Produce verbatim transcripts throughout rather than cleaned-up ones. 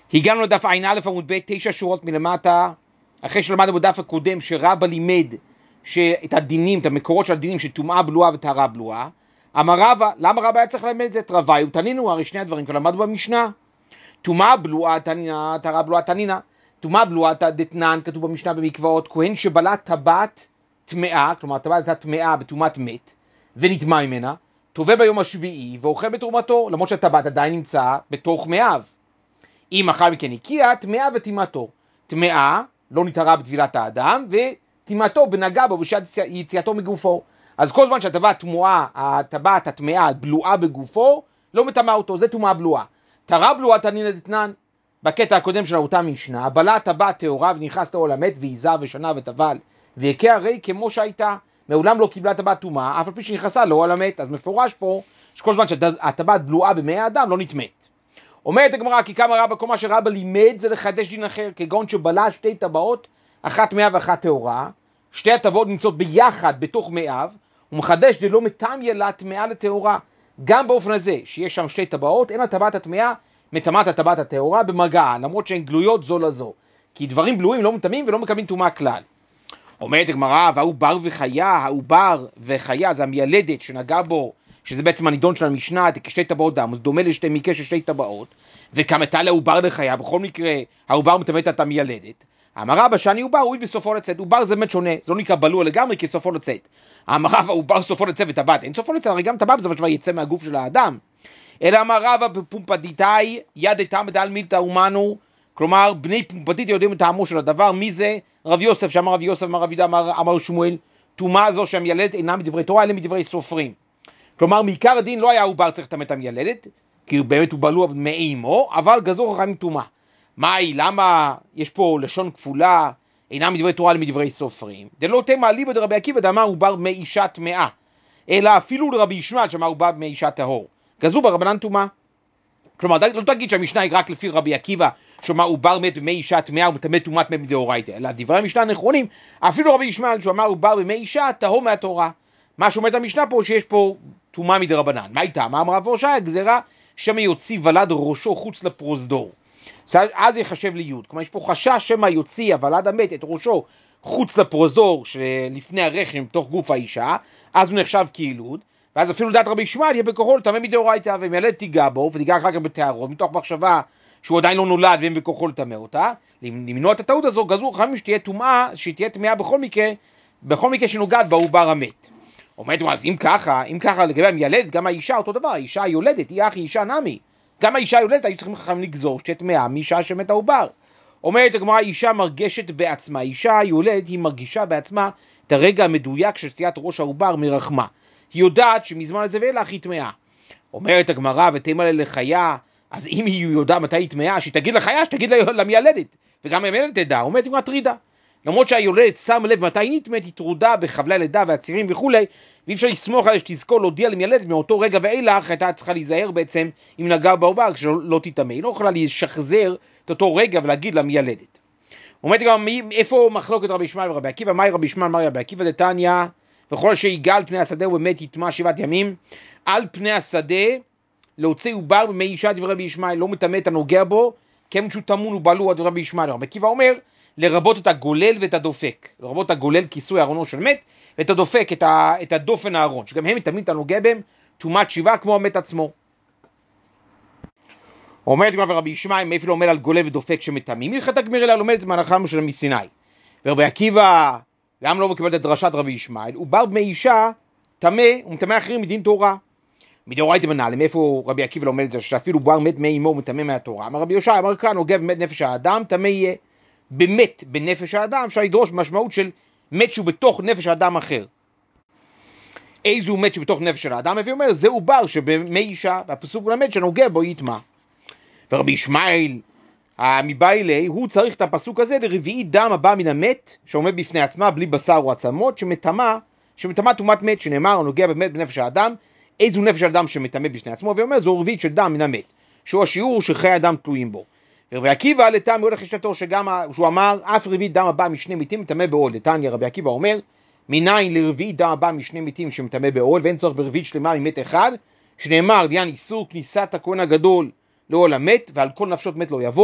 הגענו לדף עין א' עמוד ב', תשע שורות מלמטה, אחרי שלמדנו בדף הקודם שרבא לימד את הדינים, את המקורות של הדינים של טומאה בלועה וטהרה בלועה. אמר רבא, למה רבא היה צריך ללמד את זה? את רבי ותנינו, הרי שני הדברים כבר למדנו במשנה. טומאה בלועה תנינה, טהרה בלועה תנינה. טומאה בלועה דתנן, כתוב במשנה במקוואות, כהן שבלע טבעת טמאה, כלומר הטבעת הייתה טמאה בטומאת מת, ונטמא ממנה, טובל ביום השביעי ואוכל בתרומתו, למרות שהטבעת עדיין נמצא בתוך מאיו. אם אחר מכן הקיע, טמאה וטמאתו. טמאה לא נטהרה בטבילת האדם, וטמאתו בנגע בו בשעת יציאתו מגופו. אז כל זמן שהטבעת טמאה, הטבעת הטמאה בלועה בגופו, לא מטמאה אותו, זה טומאה בלועה. טהרה בלועה תנינא דתנן. בקטע הקודם של אותה משנה, בלע טבעת טהורה ונכנס לאוהל המת ועיזה ושנה וטבל, והקיא הרי כמו שהייתה, מעולם לא קיבלה טבעת טומאה, אף על פי שנכנסה לאוהל המת. אז מפורש פה שכל זמן שהטבעת בלועה במאי האדם לא נטמאת. אומרת הגמרא, כי כמה רבא, כל מה שרבא לימד זה לחדש דין אחר, כגון שבלע שתי טבעות, אחת טמאה ואחת טהורה, שתי הטבעות נמצאות ביחד בתוך מאיו, הוא מחדש דלא מטמיא לה טמאה לטהורה. גם באופן הזה שיש שם שתי טבעות, אין הטבעת הטמאה מטמאת הטבעת הטהורה במגע, למרות שהן גלויות זו לזו, כי דברים בלויים לא מטמאים ולא מקבלים טומאה כלל. אומרת הגמרא, והעובר וחיה, העובר וחיה זה המיילדת שנגע בו, שזה בעצם הנידון של המשנה, כשתי טבעות דם, זה דומה לשתי מקרה של שתי טבעות, וכמתה לעובר לחיה, בכל מקרה העובר מטמאת את המיילדת. אמר רבא שאני עובר, הוא בסופו לצאת, עובר זה באמת שונה, זה לא נקרא בלוע לגמרי כי סופו לצאת. אמר רבא, עובר סופו לצאת וטבעת, אין סופו לצאת, הרי גם טבעת זה כבר יצא מהגוף של האדם. אלא אמר רבא בפומפדיתאי יד איתם דל מילתא אומנו, כלומר בני פומפדית יודעים את טעמו של הדבר. מי זה? רב יוסף, שאמר רב יוסף, אמר רב יהודה, אמר, אמר שמואל, טומאה זו שהמיילדת אינה מדברי תורה אלא מדברי סופרים. כלומר מעיקר הדין לא היה עובר צריך לטמא את המיילדת, כי באמת הוא בלוע מאימו, אבל גזור חכמים טומאה. מהי? למה יש פה לשון כפולה, אינה מדברי תורה אלא מדברי סופרים? דלא תימא אליבא דרבי עקיבא דאמר עובר מי אישה טמאה, אלא אפילו לרבי ישמעאל שאמר עובר מי אישה טהור. גזרו ברבנן טומאה. כלומר, לא תגיד שהמשנה היא רק לפי רבי עקיבא, שאומר עובר מת במי אישה טמאה ומטמא טומאת מת מדאורייתא, אלא דברי המשנה נכונים, אפילו רבי ישמעאל שאמר עובר במי אישה טהור מהתורה. מה שאומרת המשנה פה שיש פה טומאה מדרבנן. מה הייתה? מה אמרה והושעיה? גזירה שמא יוציא ולד ראשו חוץ לפרוזדור. אז יחשב לי יוד. כלומר, יש פה חשש שמא יוציא הוולד המת את ראשו חוץ לפרוזדור שלפני הרחם בתוך גוף האישה, אז הוא נחשב כילוד. ואז אפילו דעת רבי ישמעאל יהיה בכוחו לטמא מדאורייתא, ומיילד תיגע בו ותיגע אחר כך בטהרו, מתוך מחשבה שהוא עדיין לא נולד ואין בכוחו לטמא אותה. למנוע את הטעות הזו גזרו חכמים שתהיה טומאה, שתהיה טמאה בכל מקרה, בכל מקרה שנוגעת בעובר המת. אומרת, אז אם ככה, אם ככה לגבי המיילדת, גם האישה אותו דבר, האישה היולדת, היא אחי אישה נמי. גם האישה היולדת היו צריכים חכמים לגזור שתהיה טמאה מאישה שמת העובר. אומרת הגמרא, האישה מרגשת בעצמה, האישה היולדת היא מרגישה בעצמה את הרגע המדויק של סטיית ראש העובר מרחמה. היא יודעת שמזמן הזה ואילך היא טמאה. אומרת הגמרא, ותימא לחיה, אז אם היא יודעת מתי היא טמאה, שהיא תגיד לחיה, שתגיד למיילדת, וגם המיילדת תדע. אומרת היא מטרידה. למרות שהיולדת שם לב מתי היא נטמאת, היא טרודה בחבלי לידה והצירים וכולי, ואי אפשר לסמוך עליה שתזכור להודיע למיילדת מאותו רגע ואילך, הייתה צריכה להיזהר בעצם אם נגע בעובר כשלא תטמא. היא לא יכולה לשחזר את אותו רגע ולהגיד למיילדת. אומרת גם, איפה מחלוקת רבי ישמעאל ורבי עקיבא? מהי רבי ישמעאל, מהי רבי עקיבא? דתניא, וכל שיגע על פני השדה ובאמת יטמא שבעת ימים, על פני השדה להוציא עובר במי אישה דברי רבי ישמעאל, לא מטמא את הנוגע בו, כיוון שהוא טמון ובלוע דברי רבי ישמעאל. רבי עקיבא אומר, לרבות את הגולל ואת הדופק, לרבות את הגולל כיסוי ארונו של מת, ואת הדופק, את, ה, את הדופן הארון, שגם הם מטמאים את הנוגע בהם, טומאת שבעה כמו המת עצמו. אומרת גם רבי ישמעאל, מאיפה לא אומר על גולל ודופק שמטמאים? הלכת הגמרא אלא לומד את זה מהנחלנו של מסיני. ורבי עקיבא גם לא מקבל את דרשת רבי ישמעאל, הוא בר בני אישה טמא ומטמא אחרים מדין תורה. מדאורייתא מנהלן, מאיפה רבי עקיבא לומד את זה, שאפילו בר מת מי אמו מטמא מהתורה. אמר רבי יושע, אמר כאן, נוגע במת נפש האדם, טמא יהיה. באמת בנפש האדם אפשר לדרוש משמעות של מת שהוא בתוך נפש האדם אחר. איזו מת שבתוך נפש של האדם, והוא אומר, זהו בר שבמי אישה, והפסוק מלמד שנוגע בו יטמא. ורבי ישמעאל מביילי, הוא צריך את הפסוק הזה לרביעי דם הבא מן המת, שעומד בפני עצמה בלי בשר או עצמות, שמטמא, שמטמא טומאת מת, שנאמר, הנוגע באמת בנפש האדם, איזו נפש האדם שמטמא בפני עצמו, ואומר, זו רביעית של דם מן המת, שהוא השיעור שחיי האדם תלויים בו. ורבי עקיבא לטעם הולך לשתו שגם שהוא אמר אף רביעית דם הבא משני מתים מטמא באוהל. לתניא רבי עקיבא אומר מניין לרביעית דם הבא משני מתים שמטמא באוהל, ואין צורך ברביעית שלמה ממת אחד, שנאמר לעניין איסור כניסת הכהן הגדול לאוהל המת, ועל כל נפשות מת לא יבוא,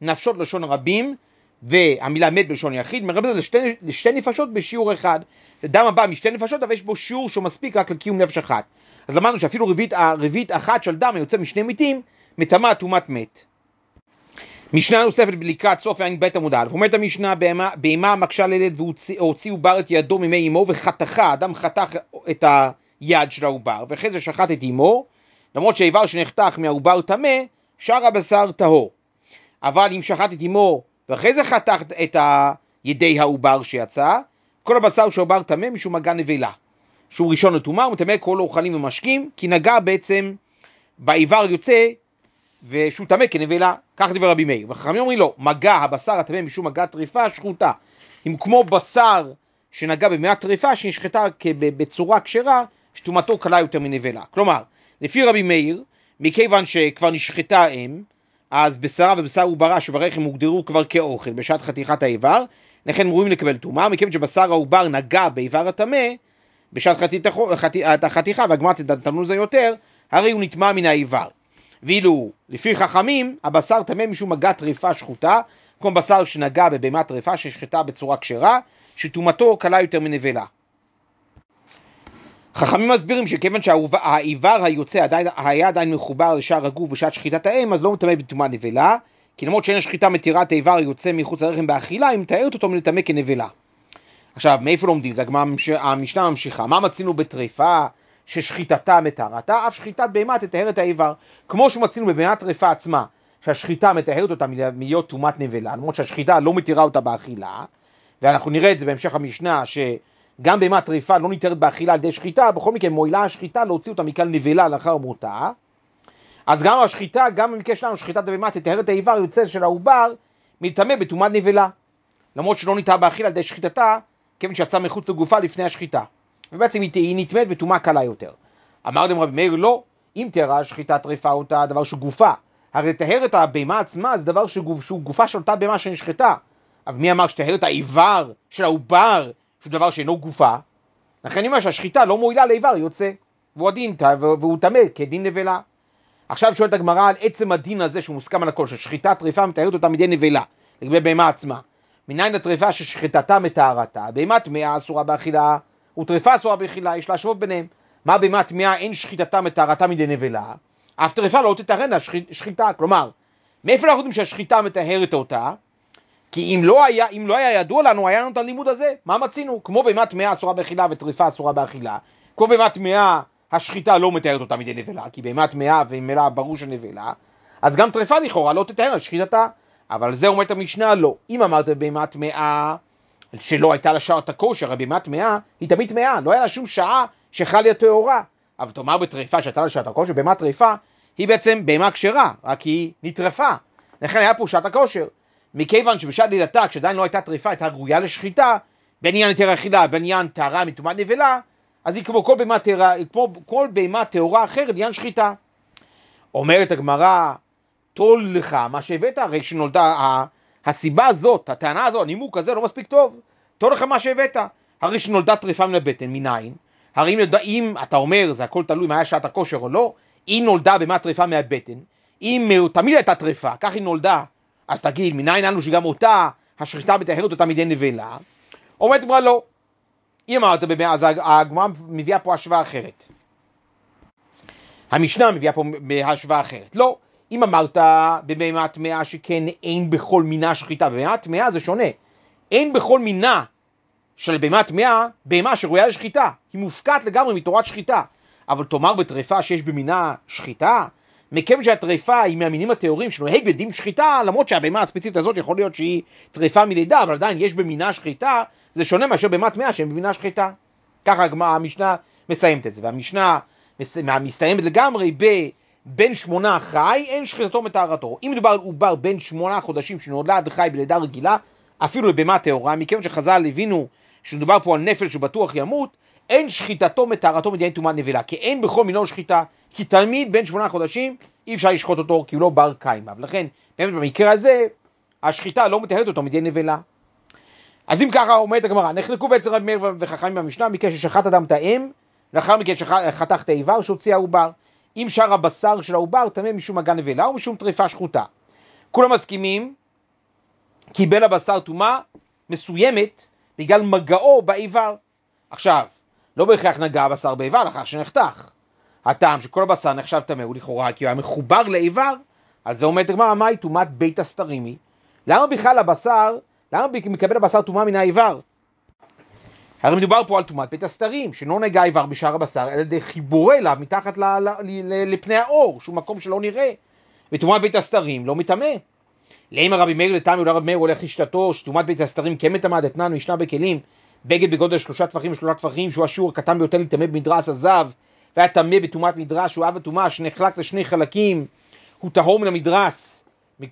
נפשות לשון רבים, והמילה מת בלשון יחיד, מרמז לשתי, לשתי נפשות בשיעור אחד. דם הבא משתי נפשות, אבל יש בו שיעור שהוא מספיק רק לקיום נפש אחת. אז למדנו שאפילו רביעית, רביעית אחת של דם היוצא משני מתים, מטמא טומאת מת. משנה נוספת לקראת סוף עין בית עמוד א', אומרת המשנה, בהמה מקשה לילד והוציא עובר את ידו ממי אמו וחתכה, אדם חתך את היד של העובר, ואחרי זה שחט את אמו, למרות שהאיבר שנחתך מהעובר טמא, שאר הבשר טהור. אבל אם שחט את אמו, ואחרי זה חתך את ידי העובר שיצא, כל הבשר של העובר טמא משום מגע נבלה. שהוא ראשון לטומאה, הוא מטמא כל אוכלים ומשקים, כי נגע בעצם באיבר יוצא, ושהוא טמא כנבלה. כך דבר רבי מאיר. וחכמים אומרים לו, מגע הבשר הטמא משום מגע טריפה שחוטה. אם כמו בשר שנגע במעט טריפה שנשחטה בצורה כשרה, שטומאתו קלה יותר מנבלה. כלומר, לפי רבי מאיר, מכיוון שכבר נשחטה האם, אז בשרה ובשר עוברה שברחם הוגדרו כבר כאוכל בשעת חתיכת האיבר, לכן ראויים לקבל טומאה. מכיוון שבשר העובר נגע באיבר הטמא בשעת החתיכה, והגמרא תדנו זה יותר, הרי הוא נטמא מן האיבר. ואילו לפי חכמים, הבשר טמא משום מגע טריפה שחוטה, כמו בשר שנגע בבהמה טריפה שנשחטה בצורה כשרה, שטומאתו קלה יותר מנבלה. חכמים מסבירים שכיוון שהאיבר היוצא עדיין, היה עדיין מחובר לשאר הגוף בשעת שחיטת האם, אז לא מטמא בטומאה נבלה, כי למרות שאין השחיטה מתירה את האיבר היוצא מחוץ לרחם באכילה, היא מתארת אותו מלטמא כנבלה. עכשיו, מאיפה לומדים? זה המשנה ממשיכה. מה מצינו בטריפה ששחיטתה מתארתה? אף שחיטת בהמה תטהר את האיבר. כמו שמצינו בבהמה טריפה עצמה, שהשחיטה מתארת אותה מלהיות טומאת נבלה, למרות שהשחיטה לא מתירה אותה באכילה, ואנחנו נראה את זה בהמשך המשנה, שגם בהמה טריפה לא ניתרת באכילה על ידי שחיטה, בכל מקרה מועילה השחיטה להוציא אותה מכלל נבלה לאחר מותה. אז גם השחיטה, גם במקרה שלנו, שחיטת בהמה תטהר את האיבר יוצא של העובר, מלטמא בטומאת נבלה. למרות שלא ניתרה באכילה על ידי שחיטתה, כיוון שיצא מחוץ לגופה לפני השחיטה. ובעצם היא נטמאת בטומאה קלה יותר. אמרתם רבי מאיר, לא, אם תירה שחיטה טריפה אותה דבר שהוא גופה. הרי לטהר את הבהמה עצמה זה דבר שהוא, שהוא גופה של אותה בהמה שנשחטה. אבל מי אמר שטהר את האיבר של העובר, שהוא דבר שאינו גופה? לכן אני אומר שהשחיטה לא מועילה לאיבר יוצא, והוא הדין, והוא טמא כדין נבלה. עכשיו שואלת הגמרא על עצם הדין הזה שהוא מוסכם על הכל, ששחיטה טריפה מתארת אותה מדי נבלה, לגבי בהמה עצמה. מניין הטריפה ששחיטתה מתארתה, בהמה טמאה אסורה באכילה, וטריפה אסורה באכילה, יש להשוות ביניהם. מה בהמה טמאה אין שחיטתה מתארתה מדי נבלה? אף טריפה לא תטהרנה שחיטה. כלומר, מאיפה אנחנו יודעים שהשחיטה מטהרת אותה? כי אם לא היה, אם לא היה ידוע לנו, היה לנו את הלימוד הזה. מה מצינו? כמו בהמה טמאה אסורה באכילה וטריפה אסורה באכילה, כמו בהמה טמאה השחיטה לא מתארת אותה מדי נבלה, כי בהמה טמאה וממילא ברור שנבלה, אז גם טריפה לכאורה לא תטהר שחיטתה. אבל זה אומרת המשנה לא. אם אמרת בהמה טמאה שלא הייתה לה שעת הכושר, הבהמה טמאה היא תמיד טמאה, לא היה לה שום שעה שיכלה להיות טהורה. אבל תאמר בטריפה שהייתה לה שעת הכושר, בהמה טריפה היא בעצם בהמה כשרה, רק היא נטרפה. לכן היה פה שעת הכושר. מכיוון שבשעת לידתה, כשעדיין לא הייתה טריפה, הייתה ראויה לשחיטה, בעניין היתר אכילה, בעניין טהרה מטומאת נבלה, אז היא כמו כל בהמה טהרה, כמו כל בהמה טהורה אחרת, בעניין שחיטה. אומרת הגמרא, תול לך מה שהבאת, הרי שנולדה, הסיבה הזאת, הטענה הזאת, הנימוק הזה לא מספיק טוב. תול לך מה שהבאת, הרי שנולדה טריפה מן הבטן, מניין? הרי אם, נולדה, אם אתה אומר, זה הכל תלוי מה היה שעת הכושר או לא, היא נולדה במה טריפה מהבטן, אם תמיד הייתה טריפה, כך היא נולדה, אז תגיד, מניין לנו שגם אותה, השחיטה מטהרת אותה מדי נבלה? אומרת אמרה לא. אם אמרת במה, אז הגמרא מביאה פה השוואה אחרת. המשנה מביאה פה השוואה אחרת. לא. אם אמרת בבהמה טמאה שכן אין בכל מינה שחיטה, בבהמה טמאה זה שונה. אין בכל מינה של בהמה טמאה, בהמה שראויה לשחיטה. היא מופקעת לגמרי מתורת שחיטה. אבל תאמר בטריפה שיש במינה שחיטה, מכיוון שהטריפה היא מהמינים הטהורים שנוהג בדין שחיטה, למרות שהבהמה הספציפית הזאת יכול להיות שהיא טריפה מלידה, אבל עדיין יש במינה שחיטה, זה שונה מאשר בהמה טמאה שהיא במינה שחיטה. ככה המשנה מסיימת את זה. והמשנה מסתיימת לגמרי ב... בן שמונה חי, אין שחיטתו מטהרתו. אם מדובר על עובר בן שמונה חודשים שנולד חי בלידה רגילה, אפילו לבהמה טהורה, מכיוון שחז"ל הבינו שמדובר פה על נפל שבטוח ימות, אין שחיטתו מטהרתו מדי טומאת נבלה, כי אין בכל מינו שחיטה, כי תלמיד בן שמונה חודשים אי אפשר לשחוט אותו כי הוא לא בר קיימא, ולכן באמת במקרה הזה השחיטה לא מטהרת אותו מדי נבלה. אז אם ככה אומרת הגמרא, נחלקו בעצם רבי מאיר וחכמים במשנה, מכן ששחט אדם את האם, לאחר מכן שחתך את האיבר שהוציא העובר. אם שאר הבשר של העובר טמא משום מגע נבלה או משום טריפה שחוטה. כולם מסכימים קיבל הבשר טומאה מסוימת בגלל מגעו באיבר. עכשיו, לא בהכרח נגע הבשר באיבר לאחר שנחתך. הטעם שכל הבשר נחשב טמא הוא לכאורה כי הוא היה מחובר לאיבר, על זה אומרת הגמרא, מהי טומאת בית הסתרימי? למה בכלל הבשר, למה מקבל הבשר טומאה מן האיבר? הרי מדובר פה על טומאת בית הסתרים, שלא נגע האיבר בשאר הבשר, אלא די חיבור אליו מתחת ל, ל, ל, לפני האור, שהוא מקום שלא נראה. וטומאת בית הסתרים לא מטמא. לאמר רבי מאיר לטעמי ולרבי מאיר הולך לשתתו, שטומאת בית הסתרים כמטמא דתנן משנה בכלים, בגד בגודל שלושה טפחים ושלושה טפחים, שהוא השיעור הקטן ביותר לטמא במדרס הזב, והיה טמא בטומאת מדרס, שהוא אב הטומאה שנחלק לשני חלקים, הוא טהור מן המדרס,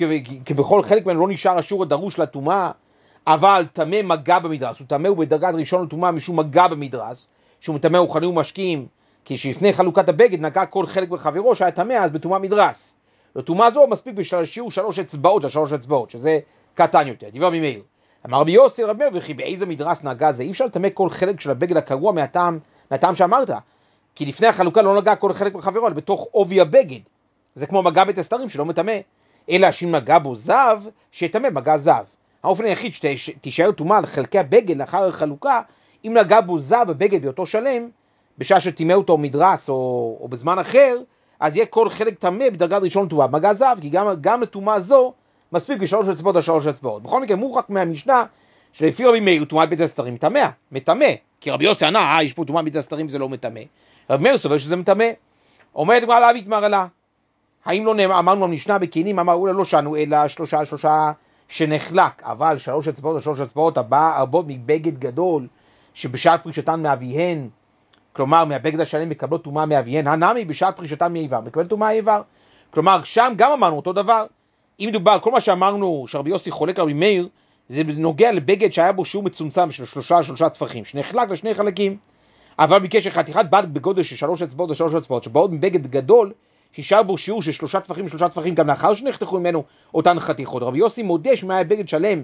כי בכל חלק ממנו לא נשאר השיעור הדרוש לטומאה, אבל טמא מגע במדרס, הוא טמא ובדרגת ראשון לטומאה משום מגע במדרס, שהוא מטמא אוכלים ומשקים, כי שלפני חלוקת הבגד נגע כל חלק בחברו שהיה טמא אז בטומאה מדרס. לטומאה זו מספיק בשביל השיעור שלוש אצבעות, זה שלוש אצבעות, שזה קטן יותר. דיבר רבי מאיר. אמר רבי יוסי רבי מאיר, וכי באיזה מדרס נגע זה? אי אפשר לטמא כל חלק של הבגד הקרוע מהטעם, מהטעם שאמרת. כי לפני החלוקה לא נגע כל חלק בחברו, אלא בתוך עובי הבגד. זה כמו מגע בית הסתרים שלא מטמא. אלא שאם נגע בו זב, שיטמא מגע זב. האופן היחיד שתישאר טומאה לחלקי הבגד לאחר החלוקה, אם נגע בו זב בבגד באותו שלם, בשעה שטימא אותו מדרס או, או בזמן אחר, אז יהיה כל חלק טמא בדרגת ראשון לטומאה מגע זב, כי גם, גם לטומאה זו מספיק בשלוש אצבעות או שלוש אצבעות. בכל מקרה מוכח מהמשנה שלפי רבי מאיר טומאת בית הסתרים טמא, מטמא, כי רבי יוסי ענה, אה, יש פה טומאת בית הסתרים וזה לא מטמא. רבי מאיר סובר שזה מטמא. אומרת הגמרא להביא תמר לה, האם לא נאמר, אמרנו במשנה בכלים, אמרו לה לא שנו אלא שלושה שלושה שנחלק, אבל שלוש אצבעות או שלוש אצבעות הבא הרבות מבגד גדול שבשעת פרישתן מאביהן, כלומר מהבגד השלם מקבלות טומאה מאביהן, הנמי בשעת פרישתן מאיבר מקבל טומאה מאיבר. כלומר שם גם אמרנו אותו דבר. אם מדובר כל מה שאמרנו שרבי יוסי חולק לרבי מאיר, זה נוגע לבגד שהיה בו שיעור מצומצם של שלושה שלושה טפחים שנחלק לשני חלקים, אבל בקשר חתיכת בד בגודל של שלוש אצבעות או שלוש אצבעות שבאות מבגד גדול שישאר בו שיעור של שלושה טפחים שלושה טפחים גם לאחר שנחתכו ממנו אותן חתיכות. רבי יוסי מודה שמה היה בגד שלם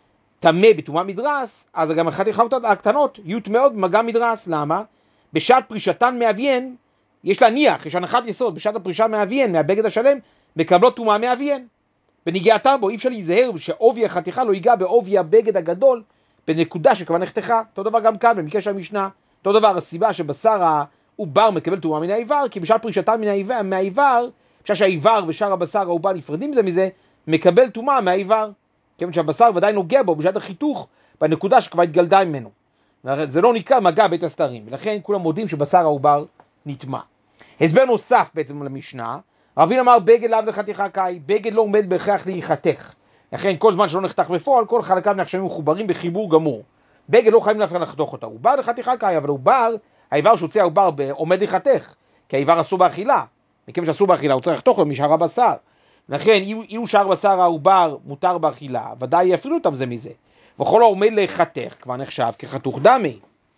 טמא בטומאה מדרס, אז גם החתיכות הקטנות יהיו טמאות במגע מדרס. למה? בשעת פרישתן מאביהן יש להניח, יש הנחת יסוד, בשעת הפרישה מאביהן מהבגד השלם מקבלות טומאה מאביהן. בנגיעתם בו אי אפשר להיזהר שעובי החתיכה לא ייגע בעובי הבגד הגדול בנקודה שכבר נחתכה. אותו דבר גם כאן במקרה של המשנה, אותו דבר הסיבה שבשר העובר מקבל טומאה מן העיבר, כי בשעת פרישתן מן העיבר, מהעיבר, בשעה שהעיבר ושאר הבשר העובר נפרדים זה מזה, מקבל טומאה מהעיבר, כיוון שהבשר ודאי נוגע בו בשעת החיתוך בנקודה שכבר התגלדה ממנו. זה לא נקרא מגע בית הסתרים, ולכן כולם מודים שבשר העובר נטמא. הסבר נוסף בעצם למשנה, רבין אמר בגד לאו לחתיכה קאי, בגד לא עומד בהכרח להיחתך, לכן כל זמן שלא נחתך בפועל כל חלקיו נחשבים מחוברים בחיבור גמור. בגד לא חייבים להפך לחתוך אותה, עובר לחתיכה קאי, אבל עובר, העיבר שהוצא העובר עומד להיחתך, כי העיבר אסור באכילה, מכיוון שאסור באכילה הוא צריך לחתוך לו משאר הבשר, לכן אילו שאר בשר העובר מותר באכילה, ודאי יפרידו אותם זה מזה, וכל העומד להיחתך כבר נחשב כחתוך דמי.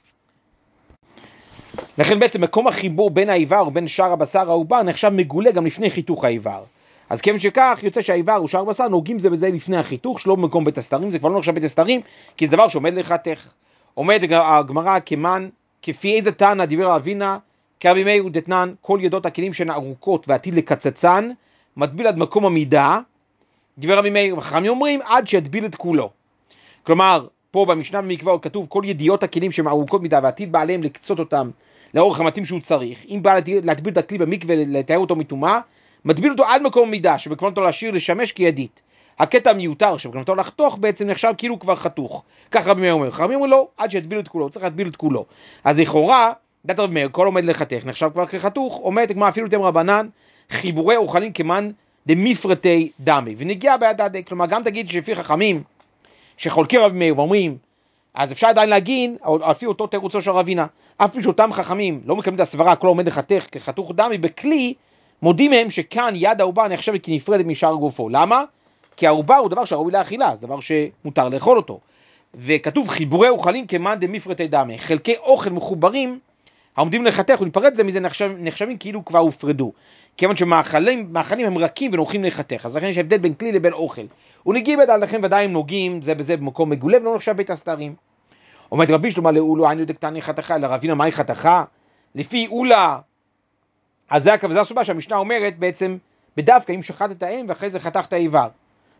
לכן בעצם מקום החיבור בין העיבר ובין שאר הבשר העובר נחשב מגולה גם לפני חיתוך העיבר. אז כיוון שכך יוצא שהעיבר ושאר הבשר נוגעים זה בזה לפני החיתוך, שלא במקום בית הסתרים, זה כבר לא נחשב בית הסתרים, כי זה דבר שעומד להיחתך. עומד הגמרא כמן, כפי איזה תנא דיבר אבינה, כרבי מאיר דתנן, כל ידות הכלים שהן ארוכות ועתיד לקצצן, מטביל עד מקום המידה, דיבר רבי מאיר, וחכמים אומרים עד שיטביל את כולו. כלומר, פה במשנה במקווה כתוב כל ידיעות הכלים שהן ארוכות מידה ועתיד בעליהם לקצות אותם לאורך המתאים שהוא צריך. אם בא להטביל את הכלי במקווה לתאר אותו מטומאה, מטביל אותו עד מקום מידה שבכוונתו להשאיר לשמש כידית. הקטע המיותר שבכוונתו לחתוך בעצם נחשב כאילו כבר חתוך. כך רבי מאיר אומר. רבי אומר לא, עד שיטביל את כולו, צריך להטביל את כולו. אז לכאורה, דת רבי מאיר, כל עומד לחתך נחשב כבר כחתוך, אומרת כמו אפילו תם רבנן, חיבורי אוכלים כמן דמפרטי דמי, ונגיע ביד דדי. כלומר גם תגיד שלפי חכמים שחולקים רבי מאיר ואומרים, אז אפשר עדיין להגיד, לפי אותו תירוצו של רבינה, אף פי שאותם חכמים לא מקבלים את הסברה, כל עומד לחתך כחתוך דמי בכלי, מודים הם שכאן יד העובר נחשבת כנפרדת משאר גופו. למה? כי העובר הוא דבר שראוי לאכילה, זה דבר שמותר לאכול אותו. וכתוב חיבורי אוכלים כמן דמפרטי דמי, חלקי אוכל מחוברים, העומדים לחתך ולהיפרד זה מזה נחשב, נחשבים כאילו כבר הופרדו. כיוון שמאכלים מאכלים הם רכים ונוחים לחתך, אז לכן יש הבדל בין כלי לבין אוכל. ונגיע בדל לכם ודאי הם נוגעים זה בזה במקום מגולה ולא נחשב בית הסתרים. אומרת רבי שלמה לאולו היינו דקתני חתכה, לרבינה מהי חתכה? לפי אולה, אז זה הסיבה שהמשנה אומרת בעצם בדווקא אם שחט את האם ואחרי זה חתך את העיבר.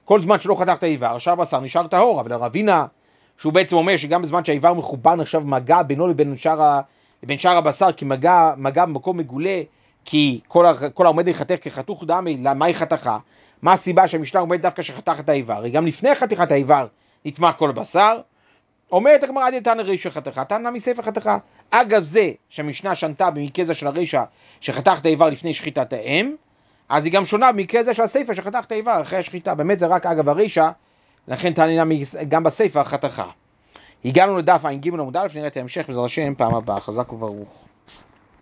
כל זמן שלא חתך את האיבר, שאר הבשר נשאר טהור, אבל הרבינה, שהוא בעצם אומר שגם בזמן שהאיבר מחובר נחשב מגע בינו לבין שאר, לבין שאר הבשר, כי מגע, מגע במקום מגולה, כי כל, כל העומד להיחתך כחתוך דמי, למה היא חתכה? מה הסיבה שהמשנה עומד דווקא שחתך את האיבר? הרי גם לפני חתיכת האיבר נטמע כל הבשר. אומרת הגמרא עד תנא רישא חתכה, תנא מסייפא חתכה. אגב זה שהמשנה שנתה במקרה זה של הרישא שחתך את האיבר לפני שחיטת האם, אז היא גם שונה במקרה זה של הסייפא שחתך את האיבר אחרי השחיטה. באמת זה רק אגב הרישא, לכן תנא גם בסייפא חתכה. הגענו לדף ע"ג עמוד א', נראה את ההמשך בעזרת השם פעם הבאה. חזק וברוך.